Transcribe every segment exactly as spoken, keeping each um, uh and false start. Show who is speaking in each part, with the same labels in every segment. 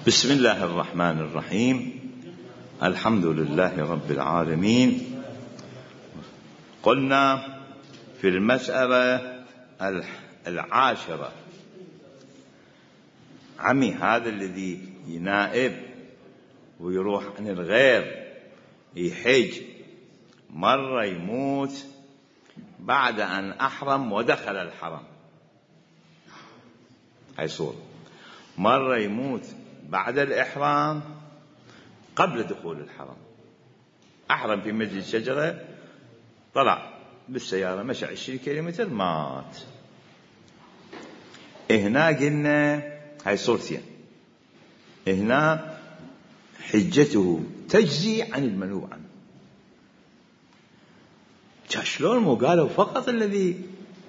Speaker 1: بسم الله الرحمن الرحيم. الحمد لله رب العالمين. قلنا في المسألة العاشرة عمي هذا الذي ينائب ويروح عن الغير يحج مرة يموت بعد أن أحرم ودخل الحرم، هاي صورة. مرة يموت بعد الإحرام قبل دخول الحرم، أحرم في مسجد الشجرة، طلع بالسيارة مشى عشرين كيلومتر مات. هنا قلنا هاي صورتين، هنا حجته تجزي عن المنوب عنه. شلون مو قالوا فقط الذي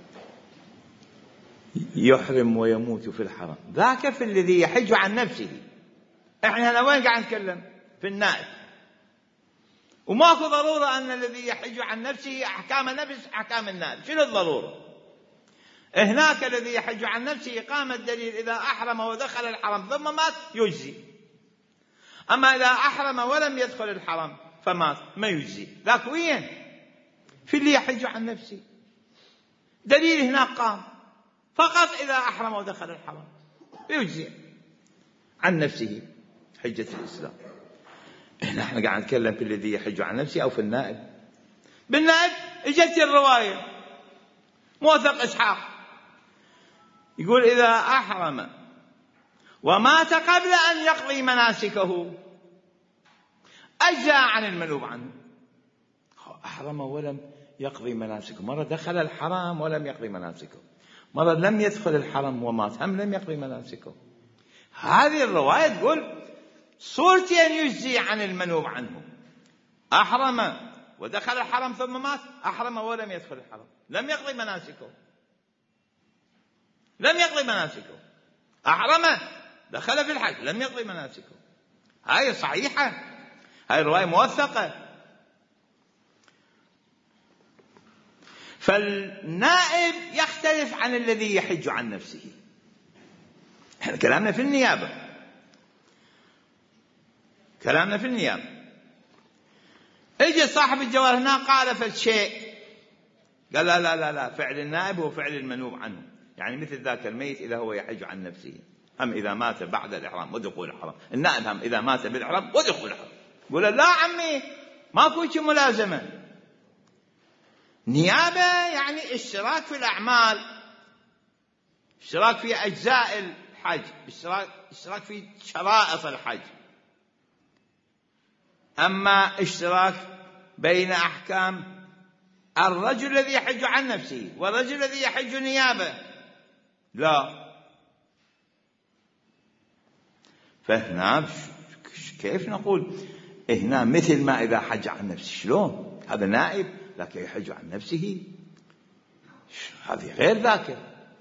Speaker 1: يحرم ويموت في الحرم، ذاك في الذي يحج عن نفسه. احنا هنا وين قاعد نتكلم؟ في النائب، وماكو ضرورة أن الذي يحج عن نفسه أحكام نفس أحكام النائب. شنو الضرورة؟ هناك الذي يحج عن نفسه قام الدليل إذا أحرم ودخل الحرم ثم مات يجزي، أما إذا أحرم ولم يدخل الحرم فمات ما يجزي. ذاك وين؟ في اللي يحج عن نفسه. دليل هناك قام فقط إذا أحرم ودخل الحرم يجزي عن نفسه حجة الإسلام. إحنا إحنا قاعد نتكلم في الذي يحج عن نفسه أو في النائب. بالنائب إجت الرواية موثق إسحاق يقول إذا أحرم ومات قبل أن يقضي مناسكه أجزى عن المنوب عنه. أحرم ولم يقضي مناسكه، مرة دخل الحرم ولم يقضي مناسكه، مرة لم يدخل الحرم ومات هم لم يقضي مناسكه. هذه الرواية تقول صورتين يجزي عن المنوب عنه: أحرم ودخل الحرم ثم مات، أحرم ولم يدخل الحرم لم يقضي مناسكه، لم يقضي مناسكه. أحرم دخل في الحج لم يقضي مناسكه. هاي صحيحة، هاي الرواية موثقة. فالنائب يختلف عن الذي يحج عن نفسه. احنا كلامنا في النيابة، كلامنا في النيابة. اجى صاحب الجوار هنا قال فالشيء، قال لا لا لا لا، فعل النائب هو فعل المنوب عنه، يعني مثل ذاك الميت إذا هو يحج عن نفسه، هم إذا مات بعد الإحرام ودخول الحرم. النائب هم إذا مات بالإحرام ودخول الحرم. يقول لا عمي ماكو شيء ملازمة. نيابة يعني اشتراك في الأعمال، اشتراك في أجزاء الحج، اشتراك, اشتراك في شرائط الحج. أما اشتراك بين أحكام الرجل الذي يحج عن نفسه والرجل الذي يحج نيابة لا. فهنا كيف نقول هنا مثل ما إذا حج عن نفسه؟ شلون هذا نائب لكن يحج عن نفسه؟ هذه غير ذاك.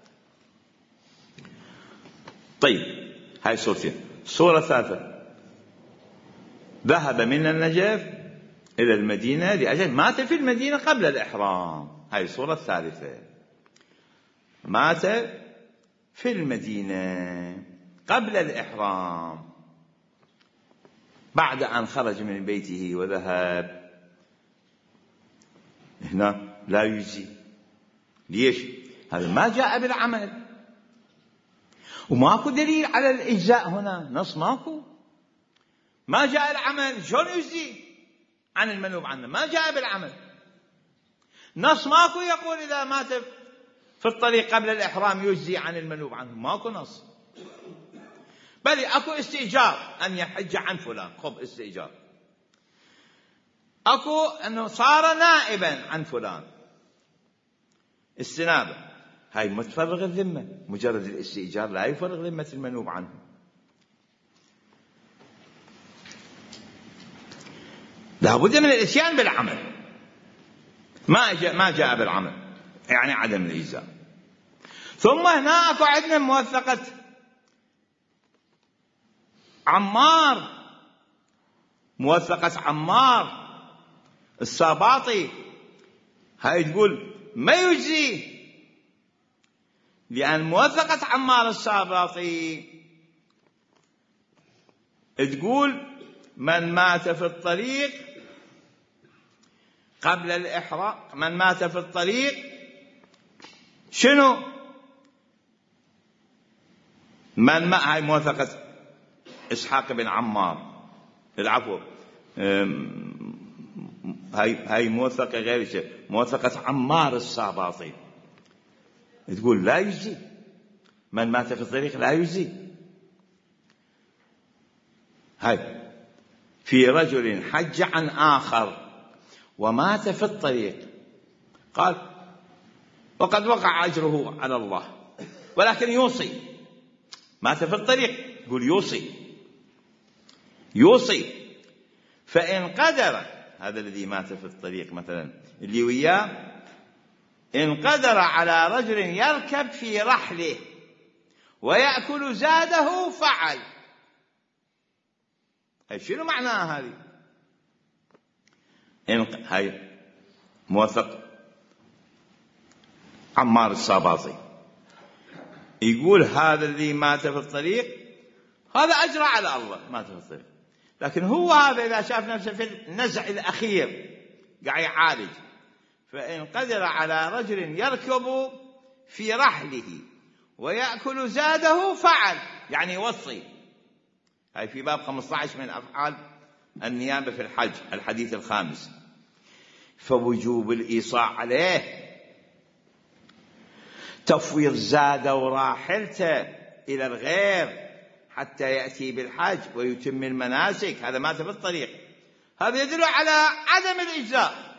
Speaker 1: طيب هاي صورتين. صورة ثالثة: ذهب من النجف إلى المدينة لأجل مات في المدينة قبل الإحرام. هاي الصورة الثالثة، مات في المدينة قبل الإحرام بعد أن خرج من بيته وذهب. هنا لا يجزي. ليش؟ هذا ما جاء بالعمل، وماكو دليل على الإجزاء هنا، نص ماكو، ما جاء العمل، شلون يجزي عن المنوب عنه؟ ما جاء بالعمل، نص ماكو يقول إذا مات في الطريق قبل الإحرام يجزي عن المنوب عنه، ماكو نص. بل أكو استئجار أن يحج عن فلان، خب استئجار. أكو أنه صار نائبا عن فلان، استنابة. هاي متفرغ الذمة، مجرد الاستئجار لا يفرغ ذمة المنوب عنه. لابد من الاتيان بالعمل، ما جاء ما جاء بالعمل يعني عدم الإجزاء. ثم هنا أكو عندنا موثقة عمار، موثقة عمار الساباطي. هاي تقول ما يجزي، لأن موثقة عمار الساباطي تقول من مات في الطريق قبل الإحرام، من مات في الطريق شنو؟ من ما هاي موثقة إسحاق بن عمار، العفو هاي هاي موثقة غير شيء، موثقة عمار الصاباطي، تقول لا يجزي، من مات في الطريق لا يجزي. هاي في رجل حج عن آخر ومات في الطريق، قال وقد وقع أجره على الله ولكن يوصي، مات في الطريق يقول يوصي يوصي فإن قدر، هذا الذي مات في الطريق مثلا اللي وياه، إن قدر على رجل يركب في رحله ويأكل زاده فعل. هاي شنو معناها هذه؟ إن هاي موثق عمار الصاباطي يقول هذا اللي مات في الطريق هذا أجرى على الله، مات في الطريق، لكن هو هذا إذا شاف نفسه في النزع الأخير قاعد يعالج، فإن قدر على رجل يركب في رحله ويأكل زاده فعل، يعني يوصي. هاي في باب خمسة عشر من أفعال النيابة في الحج، الحديث الخامس. فوجوب الإيصاء عليه، تفويض زاده وراحلته إلى الغير حتى يأتي بالحج ويتم المناسك، هذا مات في الطريق، هذا يدل على عدم الإجزاء،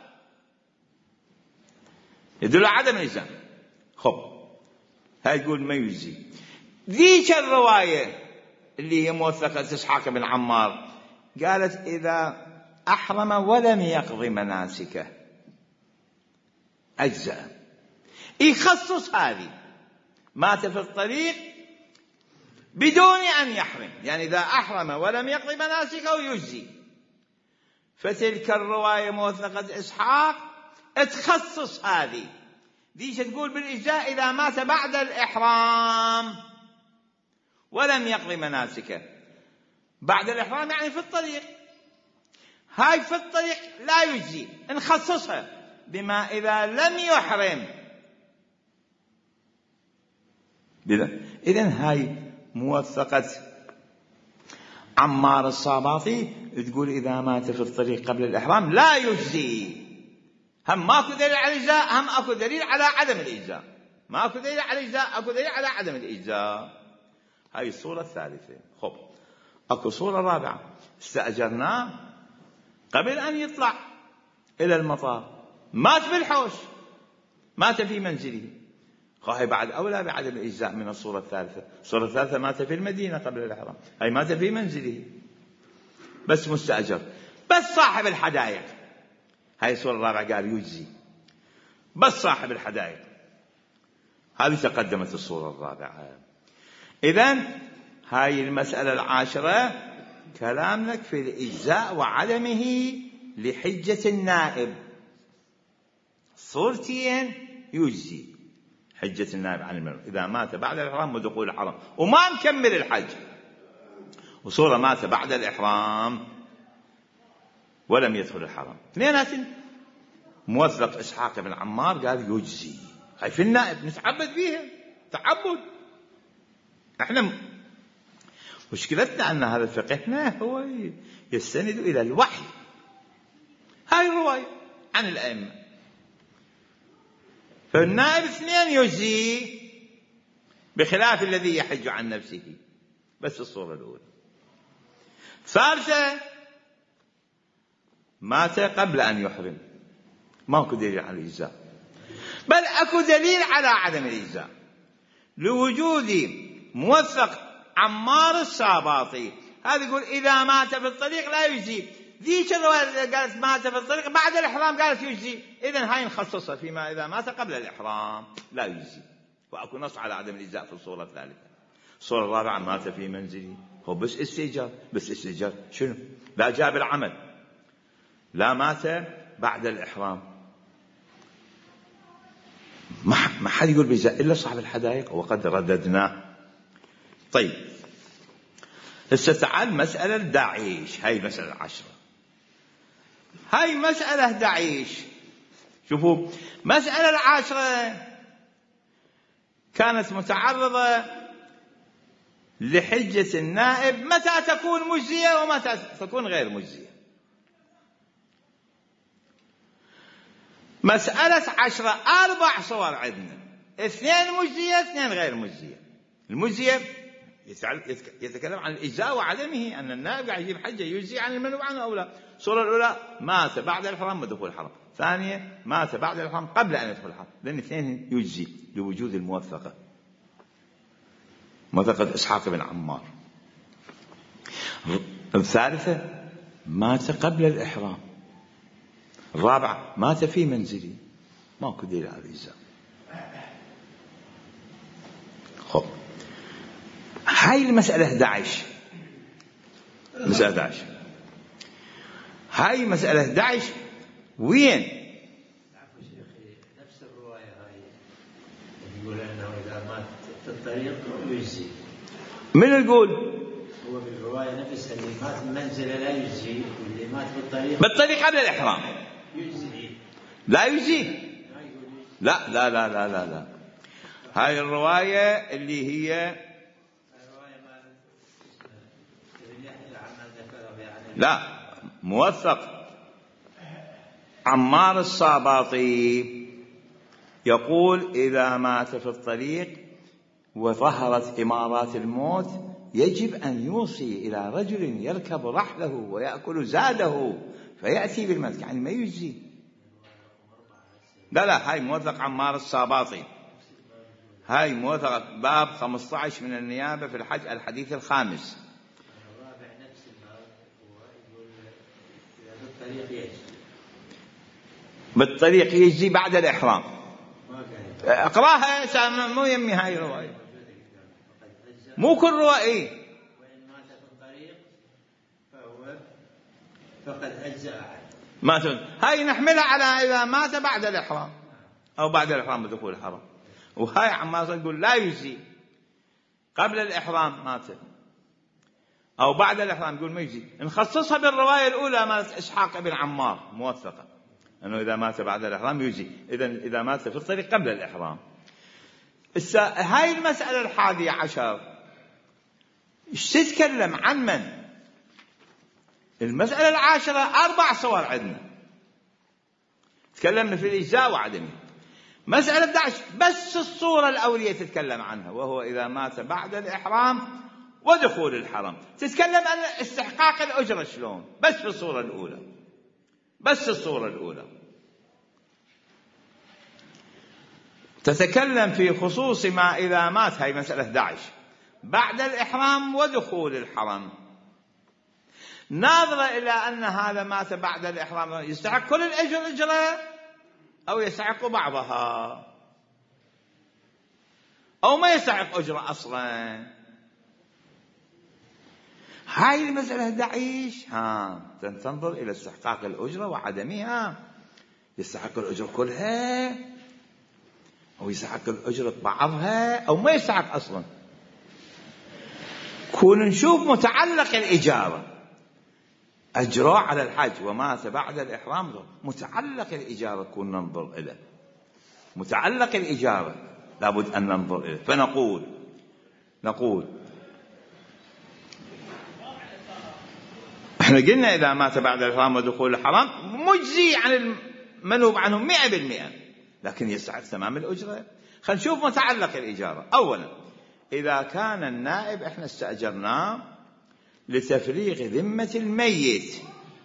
Speaker 1: يدل على عدم الإجزاء. خب هاي يقول ما يجزي. ذيك الرواية اللي هي موثقة إسحاق بن عمار قالت إذا أحرم ولم يقضي مناسكه أجزاء، يخصص هذه مات في الطريق بدون أن يحرم، يعني إذا أحرم ولم يقضي مناسكه يجزي. فتلك الرواية موثقة إسحاق تخصص هذه، ديش تقول بالإجزاء إذا مات بعد الإحرام ولم يقضي مناسكه. بعد الإحرام يعني في الطريق، هاي في الطريق لا يجزي، نخصصها بما إذا لم يحرم. إذن هاي موثقة عمار الصاباطي تقول إذا مات في الطريق قبل الإحرام لا يجزي. هم ماكو دليل على الإجزاء، هم أكو دليل على عدم الإجزاء، ماكو دليل على الإجزاء، أكو دليل على عدم الإجزاء. هاي الصورة الثالثة. خب أكو صورة رابعة، استأجرناه قبل أن يطلع إلى المطار، مات بالحوش، مات في منزله، هاي بعد أولى بعدم الإجزاء من الصورة الثالثة. الصورة الثالثة مات في المدينة قبل الإحرام، هاي مات في منزله بس مستأجر، بس صاحب الحدائق. هاي الصورة الرابعة قال يجزي بس صاحب الحدائق. هذه تقدمت الصورة الرابعة. إذن هاي المسألة العاشرة كلام لك في الإجزاء وعدمه لحجة النائب. صورتين يجزي حجة النائب عن المرء إذا مات بعد الإحرام ودخول الحرم وما مكمل الحج، وصورة مات بعد الإحرام ولم يدخل الحرم. اثنينات موثق إسحاق بن عمار قال يجزي. هاي في النائب نتعبد فيها تعبد. احنا مشكلتنا أن هذا فقهنا هو يستند إلى الوحي. هاي الرواية عن الأئمة، فالنائب اثنين يجزي بخلاف الذي يحج عن نفسه. بس الصورة الأولى. ثالثة مات قبل أن يحرم، ما أكو دليل على الإجزاء، بل أكو دليل على عدم الإجزاء لوجود موثق عمار الصاباطي. هذا يقول إذا مات في الطريق لا يجزي. ذيك الرواية قالت مات في الطريق بعد الإحرام قالت يجزي. إذن هاي نخصصها فيما إذا مات قبل الإحرام لا يجزي، وأكو نص على عدم الإجزاء في الصورة الثالثة. الصورة الرابعة مات في منزله، هو بس استئجار. بس استئجار شنو؟ لا جاب العمل، لا مات بعد الإحرام. ما حد يقول بإجزاء إلا صاحب الحدائق وقد رددناه. طيب هسه تعال مسألة داعش، هاي مسألة العشرة، هاي مسألة داعش. شوفوا مسألة العاشرة كانت متعرضة لحجة النائب متى تكون مجزية ومتى تكون غير مجزية. مسألة عشرة أربع صور عندنا، اثنين مجزية اثنين غير مجزية. المجزية يتكلم عن الإجزاء وعدمه، أن النائب قاعد يجيب حجة يجزي عن المنوب عنه أو لا. الصورة الأولى مات بعد الإحرام ودخول الحرم، ثانية مات بعد الإحرام قبل أن يدخل الحرم، لأن الاثنين يجزي لوجود الموثقة، موثقة إسحاق بن عمار. الثالثة مات قبل الإحرام. الرابعة مات في منزله، ماكو دليل على الإجزاء. خب هاي المسألة أحد عشر، مسألة أحد عشر، هاي مسألة أحد عشر وين؟
Speaker 2: نفس الرواية هاي يقول أنه إذا مات في الطريق يجزي.
Speaker 1: من يقول؟
Speaker 2: هو بالرواية نفسها اللي مات المنزلة لا يجزي، واللي مات في الطريق
Speaker 1: بالطريق قبل الإحرام
Speaker 2: يجزي.
Speaker 1: لا يجزي. لا لا لا لا لا لا. هاي الرواية اللي هي لا موثق عمار الصاباطي يقول إذا مات في الطريق وظهرت إمارات الموت يجب أن يوصي إلى رجل يركب رحله ويأكل زاده فيأتي بالملك، يعني ما يجزي. لا لا هاي موثق عمار الصاباطي، هاي موثق باب خمسة عشر من النيابة في الحج الحديث الخامس. بالطريق يجزي بعد الإحرام. اقراها مو يمي هاي الرواية، مو كل رواية.
Speaker 2: وإن مات في الطريق فهو فقد أجزأ.
Speaker 1: ما تقول هاي نحملها على إذا مات بعد الإحرام أو بعد الإحرام بدخول الحرم، وهاي عمار يقول لا يجزي قبل الإحرام مات أو بعد الإحرام يقول ما يجزي. نخصصها بالرواية الأولى مالت إسحاق بن عمار موثقة أنه إذا مات بعد الإحرام يجزي، إذا إذا مات في الطريق قبل الإحرام. هاي المسألة الحادية عشر إيش تتكلم عن من؟ المسألة العاشرة أربع صور عندنا، تكلمنا في الإجزاء وعدمه. مسألة أحد عشر بس الصورة الأولية تتكلم عنها، وهو إذا مات بعد الإحرام ودخول الحرم. تتكلم عن استحقاق الأجرة شلون؟ بس في الصورة الأولى، بس الصورة الأولى تتكلم في خصوص ما إذا مات، هاي مسألة أحد عشر بعد الإحرام ودخول الحرم، ناظرة إلى أن هذا مات بعد الإحرام يستحق كل الأجر أجرة أو يستحق بعضها أو ما يستحق أجرة أصلا. هاي المسألة أحد عشر ها تنظر إلى استحقاق الأجرة وعدمها، يستحق الأجرة كلها أو يستحق الأجرة بعضها أو ما يستحق أصلا. كون نشوف متعلق الإجارة أجراء على الحج ومات بعد الإحرام، متعلق الإجارة كون ننظر إليه، متعلق الإجارة لابد أن ننظر إليه. فنقول نقول احنا قلنا إذا مات بعد الإحرام ودخول الحرام مجزي عن المنوب عنه مئة بالمئة، لكن يستحق تمام الأجرة. خلينا نشوف متعلق الإجارة. أولا إذا كان النائب احنا استأجرناه لتفريغ ذمة الميت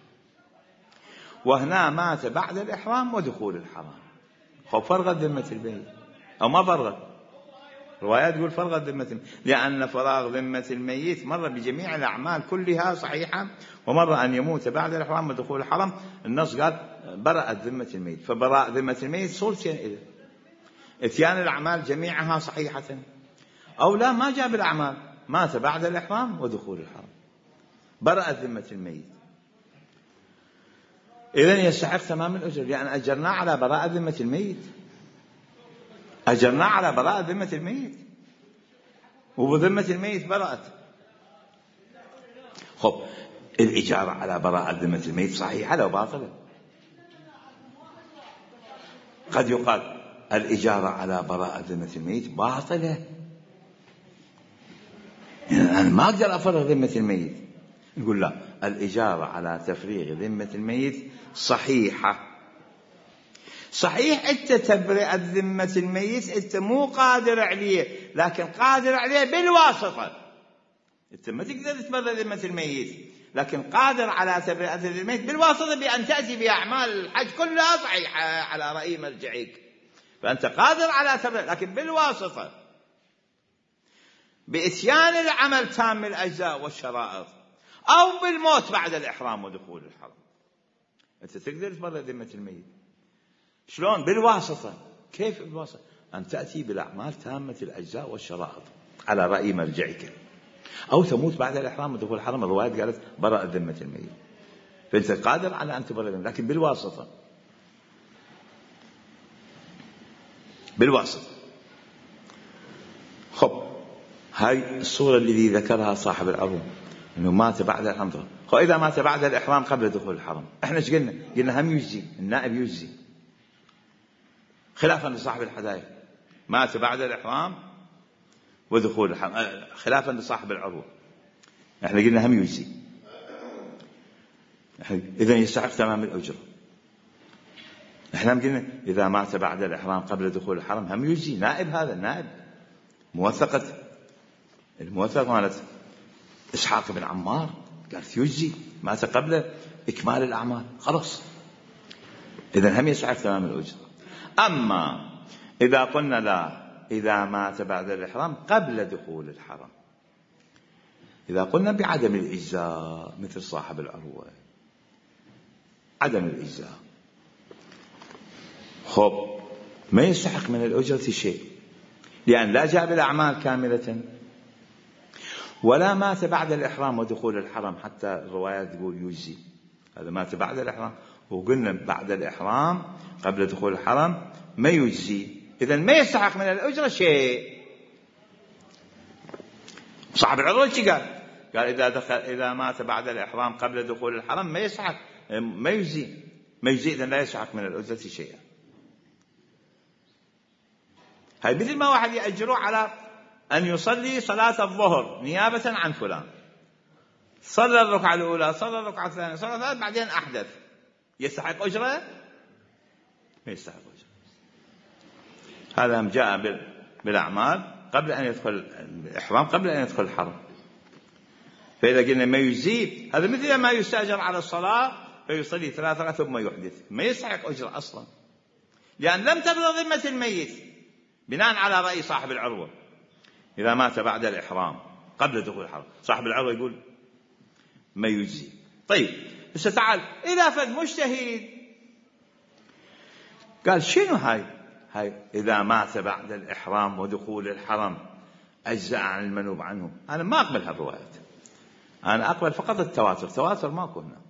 Speaker 1: وهنا مات بعد الإحرام ودخول الحرام، خب فرغت ذمة الميت أو ما فرغت؟ روايات تقول فرغت ذمة الميت، لأن فراغ ذمة الميت مرة بجميع الأعمال كلها صحيحة، ومرة أن يموت بعد الإحرام ودخول الحرم النص قال برأت ذمة الميت، فبراء ذمة الميت صورتين إذا اتيان الأعمال جميعها صحيحة، أو لا ما جاب الأعمال مات بعد الإحرام ودخول الحرم برأت ذمة الميت، إذن يستحق تمام الأجر، لأن أجرنا على براءة ذمة الميت، أجرنا على براءة ذمة الميت وبذمة الميت برأت. خب الإجارة على براءة ذمة الميت صحيحة لو باطلة؟ قد يقال الإجارة على براءة ذمة الميت باطلة، يعني أنا ما أقدر أفرغ ذمة الميت. نقول لا، الإجارة على تفريغ ذمة الميت صحيحة. صحيح أنت تبرئ ذمة الميت، أنت مو قادر عليه، لكن قادر عليه بالواسطة. أنت ما تقدر تبرئ ذمة الميت، لكن قادر على تبرئة ذمة الميت بالواسطة بأن تأتي بأعمال الحج كلها صحيحة على رأي مرجعك، فأنت قادر على تبرئة لكن بالواسطة، بإتيان العمل تام الأجزاء والشرائط، أو بالموت بعد الإحرام ودخول الحرم. أنت تقدر تبرئ ذمة الميت. شلون؟ بالواسطة. كيف بالواسطة؟ أن تأتي بالأعمال تامة الأجزاء والشرائط على رأي مرجعك، أو تموت بعد الإحرام ودخول الحرم. الرواية قالت برأ ذمة الميت، فأنت قادر على أن تبرئ ذمة، لكن بالواسطة. بالواسطة. خب هاي الصورة التي ذكرها صاحب العروض، أنه مات بعد الإحرام. خب إذا مات بعد الإحرام قبل دخول الحرم، إحنا إيش قلنا؟ قلنا هم يجزي، النائب يجزي، خلافا لصاحب الحدائق. مات بعد الإحرام ودخول الحرم، خلافا لصاحب العروض، إحنا قلنا هم يجزي، إذن يستحق تمام الأجر. إحنا قلنا إذا مات بعد الإحرام قبل دخول الحرم هم يجزي، نائب، هذا النائب موثقة، الموثقة مالت إسحاق بن عمار قالت يجزي، مات قبل إكمال الأعمال، خلاص، إذن هم يستحق تمام الأجر. أما إذا قلنا لا، إذا مات بعد الإحرام قبل دخول الحرم، إذا قلنا بعدم الإجزاء مثل صاحب العروة، عدم الإجزاء، خب ما يستحق من الأجرة شيء، لأن لا جاء بالأعمال كاملة، ولا مات بعد الإحرام ودخول الحرم، حتى الروايات تقول يجزي. هذا مات بعد الإحرام، وقلنا بعد الإحرام قبل دخول الحرم ما يجزي، إذن ما يستحق من الأجرة شيء. صاحب العروة شي قال؟ قال إذا دخل إذا مات بعد الإحرام قبل دخول الحرم ما يستحق، ما يجزي، ما يجزي، إذن لا يستحق من الأجرة شيئا. هاي مثل ما واحد يأجره على أن يصلي صلاة الظهر نيابة عن فلان، صلى الركعة الأولى، صلى الركعة الثانية، صلى الثالثة، بعدين أحدث، يستحق أجرة؟ ما يستحق أجرة. هذا جاء بالأعمال قبل أن يدخل الإحرام، قبل أن يدخل الحرم. فإذا قلنا ما يجزي، هذا مثل ما يستأجر على الصلاة فيصلي ثلاثة ثم يحدث، ما يستحق أجرة أصلا، لأن لم تبلغ ذمة الميت بناء على رأي صاحب العروة. إذا مات بعد الإحرام قبل دخول الحرم، صاحب العروة يقول ما يجزي. طيب بس تعال، إذا فد مجتهد قال شنو هاي هاي إذا مات بعد الإحرام ودخول الحرم أجزاء عن المنوب عنه، أنا ما أقبل هالروايات، أنا أقبل فقط التواتر، تواتر ما كنا،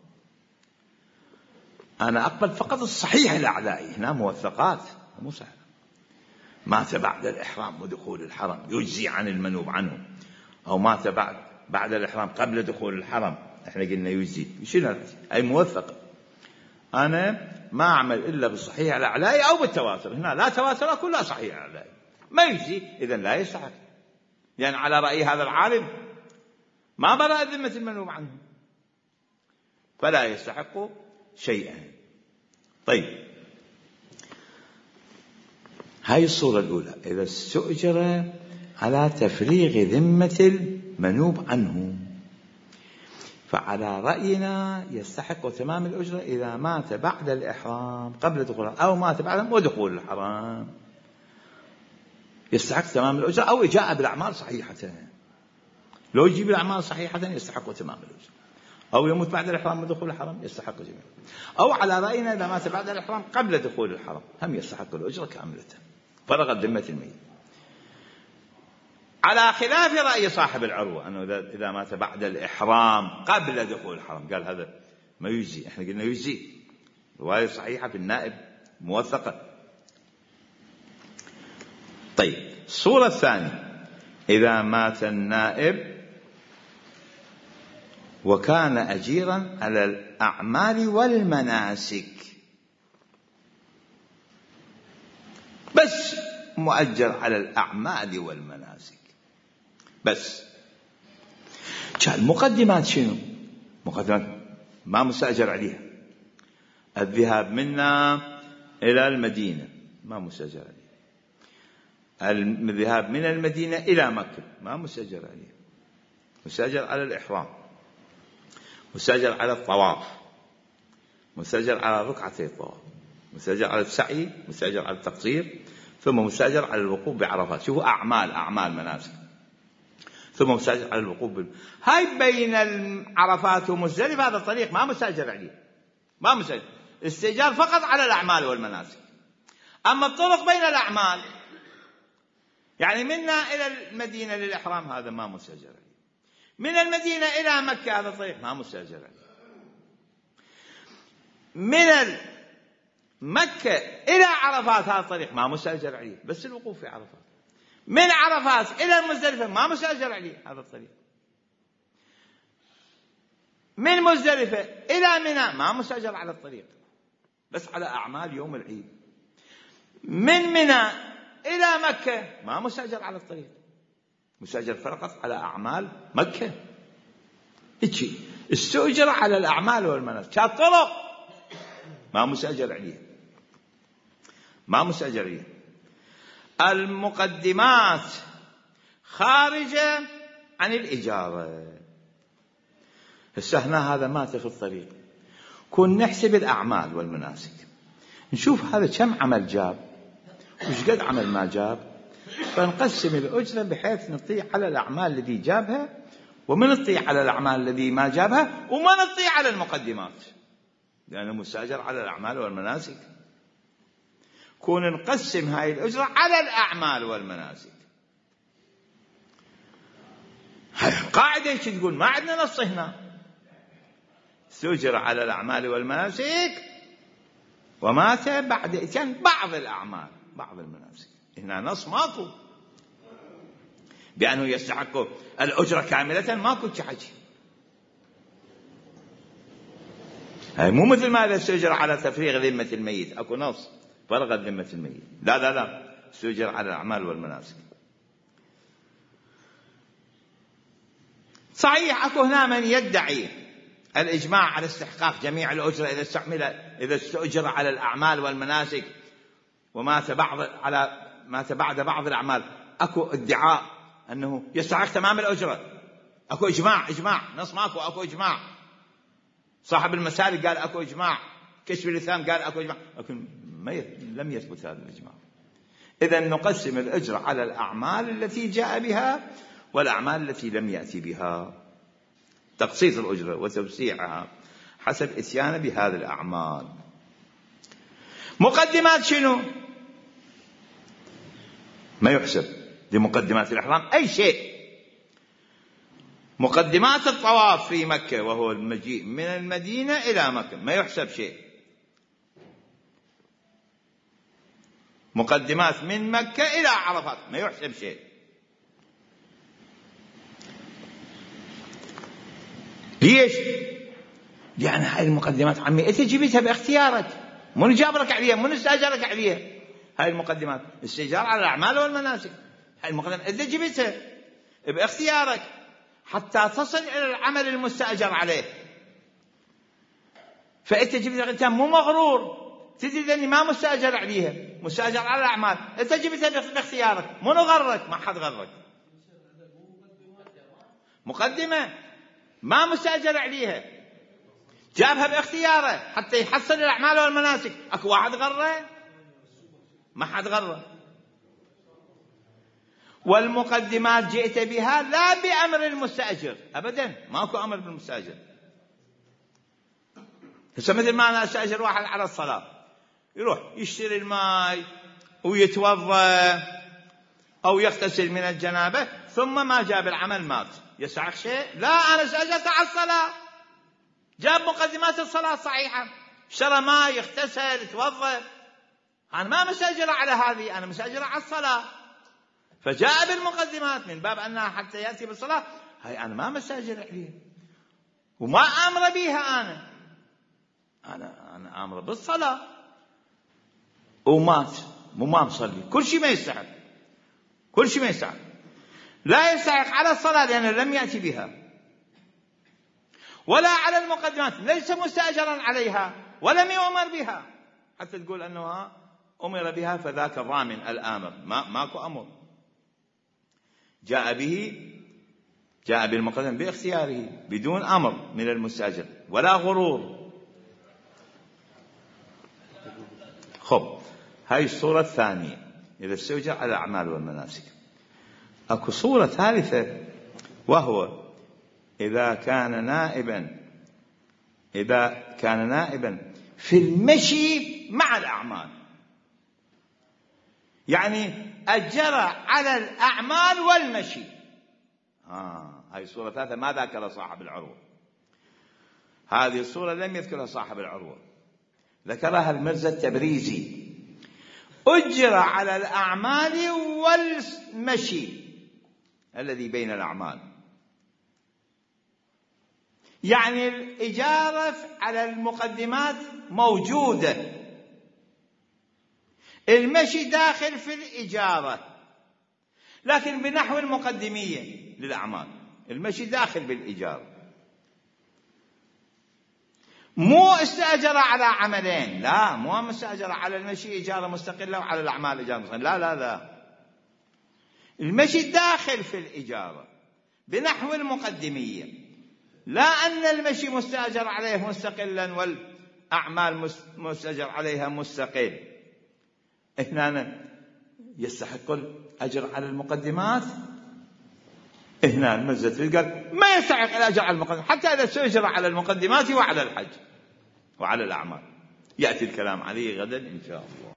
Speaker 1: أنا أقبل فقط الصحيح الأعلائي، هنا موثقات مو سهل. مات بعد الإحرام ودخول الحرم يجزي عن المنوب عنه، أو مات بعد بعد الإحرام قبل دخول الحرم، إحنا قلنا يجزي، شنو أي موثق. أنا ما أعمل إلا بالصحيح الأعلائي أو بالتواتر، هنا لا تواتر كلها صحيح الأعلائي، ما يجزي، إذن لا يستحق، يعني على رأي هذا العالم ما برأ ذمة المنوب عنه، فلا يستحق شيئا. طيب هاي الصورة الأولى، إذا استؤجر على تفريغ ذمة المنوب عنه، فعلى رأينا يستحق تمام الأجرة إذا مات بعد الإحرام قبل دخول الحرام، أو مات بعد ودخول الحرام، يستحق تمام الأجرة، أو جاء بالأعمال صحيحة، لو يجيب بالأعمال صحيحة يستحق تمام الأجرة، أو يموت بعد الإحرام ودخول الحرم يستحق جميعا، أو على رأينا إذا مات بعد الإحرام قبل دخول الحرم هم يستحق الأجرة كاملة، فرغت ذمة الميت، على خلاف رأي صاحب العروة أنه إذا مات بعد الإحرام قبل دخول الحرم قال هذا ما يجزي، إحنا قلنا يجزي، رواية صحيحة في النائب موثقة. طيب الصورة الثانية، إذا مات النائب وكان أجيرا على الأعمال والمناسك، بس مؤجر على الأعمال والمناسك بس. المقدمات شنو؟ مقدمات ما مستأجر عليها. الذهاب منا إلى المدينة ما مستأجر عليها. الذهاب من المدينة إلى مكة ما مستأجر عليها. مستأجر على الإحرام، مستأجر على الطواف، مستأجر على ركعتي الطواف، مستأجر على السعي، مستأجر على التقصير، ثم مستأجر على الوقوف بعرفات. شوفوا أعمال أعمال مناسك. ثم مستأجر على الوقوف بال... هاي بين العرفات ومزدلفة هذا الطريق ما مستأجر عليه، ما مستأجر. استئجار فقط على الأعمال والمناسك. أما الطرق بين الأعمال يعني منا إلى المدينة للإحرام هذا ما مستأجر عليه. من المدينة إلى مكة هذا الطريق ما مستأجر عليه. من مكة إلى عرفات هذا الطريق ما مستأجر عليه، بس الوقوف في عرفات. من عرفات إلى مزدلفة ما مستأجر عليه هذا الطريق. من مزدلفة إلى منى ما مستأجر على الطريق، بس على أعمال يوم العيد. من منى إلى مكة ما مستأجر على الطريق، مستأجر فقط على أعمال مكة. إيشي استؤجر على الأعمال والمناسك. الطرق ما مستأجر عليه، ما مستأجر عليه. المقدمات خارجة عن الإجارة. هسه هذا مات في الطريق، كون نحسب الأعمال والمناسك، نشوف هذا كم عمل جاب وش قد عمل ما جاب، فنقسم الأجرة بحيث نطيع على الأعمال الذي جابها وما نطيع على الأعمال الذي ما جابها، وما نطيع على المقدمات لأنه مستأجر على الأعمال والمناسك. كون نقسم هاي الأجرة على الأعمال والمناسك. قاعدة ايش تقول؟ ما عندنا نص هنا. استؤجر على الأعمال والمناسك ومات بعد إتيان بعض الأعمال بعض المناسك. هنا نص ماكو بأنه يستحق الأجرة كاملة، ماكو حكي. هاي مو مثل ما استؤجر على تفريغ ذمة الميت، أكو نص فرغت ذمة الميت. لا لا لا، استؤجر على الأعمال والمناسك. صحيح أكو هنا من يدعي الإجماع على استحقاق جميع الأجرة إذا استعمل إذا استؤجر على الأعمال والمناسك ومات بعض على مات بعد بعض الأعمال. أكو ادعاء أنه يستحق تمام الأجرة. أكو إجماع إجماع نص ماكو، أكو إجماع. صاحب المسالك قال أكو إجماع، كشف اللسان قال أكو إجماع، لكن ما لم يثبت هذا الإجماع. إذا نقسم الأجر على الأعمال التي جاء بها والأعمال التي لم يأتي بها، تقسيط الأجرة وتوسيعها حسب إتيان بهذه الأعمال. مقدمات شنو؟ ما يحسب لمقدمات الإحرام أي شيء. مقدمات الطواف في مكة وهو المجيء من المدينة إلى مكة ما يحسب شيء. مقدمات من مكة إلى عرفات ما يحسب شيء. ليش؟ لأن هاي المقدمات عمي أنت جبتها باختيارك، من جابرك عليها، من استأجرك عليها. هاي المقدمات استئجار على الأعمال والمناسك. هاي المقدمات أنت جبتها باختيارك حتى تصل إلى العمل المستأجر عليه. فأنت جبتها، أنت مو مغرور تدري أني ما مستأجر عليها، مستأجر على الأعمال. أنت جبتها باختيارك، منو غرك؟ ما حد غرك. مقدمة ما مستأجر عليها، جابها باختياره حتى يحصل الأعمال والمناسك. أكو واحد غره؟ ما حد غره. والمقدمات جئت بها لا بأمر المستأجر أبدا، ماكو أمر بالمستأجر. هسه مثل ما أنا أستأجر واحد على الصلاة، يروح يشتري الماء ويتوضأ أو يغتسل من الجنابة ثم ما جاب العمل مات، يسعق شيء؟ لا، أنا استأجرت على الصلاة، جاب مقدمات الصلاة صحيحة، اشترى ماء يغتسل يتوضأ. أنا ما مستأجر على هذه، أنا مستأجر على الصلاة، فجاء بالمقدمات من باب أنها حتى يأتي بالصلاة. هاي أنا ما مستأجر عليه. وما آمر بها أنا أنا أنا آمر بالصلاة ومات وما مصلي، كل شيء ما يستحق، كل شيء ما يستحق. لا يستحق على الصلاة لأنه لم يأتي بها، ولا على المقدمات ليس مستأجرا عليها ولم يؤمر بها حتى تقول أنه أمر بها فذاك الضامن الآمر. ما ماكو أمر، جاء به جاء بالمقدم باختياره بدون أمر من المستأجر ولا غرور. خب، هاي الصورة الثانية إذا استوجر على الأعمال والمناسك. أكو صورة ثالثة وهو إذا كان نائبا إذا كان نائبا في المشي مع الأعمال، يعني أجر على الأعمال والمشي. آه هاي الصورة ثالثة ما ذكر صاحب العروة، هذه الصورة لم يذكرها صاحب العروة، ذكرها المرزا التبريزي. أجر على الأعمال والمشي الذي بين الأعمال، يعني الإجارة على المقدمات موجودة، المشي داخل في الإجارة لكن بنحو المقدمية للأعمال. المشي داخل بالإجارة، مو استأجر على عملين، لا مو مستأجر على المشي إجارة مستقلة وعلى الأعمال إجارة مستقلة، لا لا لا، المشي داخل في الإجارة بنحو المقدمية، لا أن المشي مستأجر عليه مستقلا والأعمال مستأجر عليها مستقل. هنا يستحق الأجر على المقدمات، هنا المزة قال ما يستحق الأجر على المقدمات حتى إذا استأجر على المقدمات وعلى الحج وعلى الأعمال. يأتي الكلام عليه غدا إن شاء الله.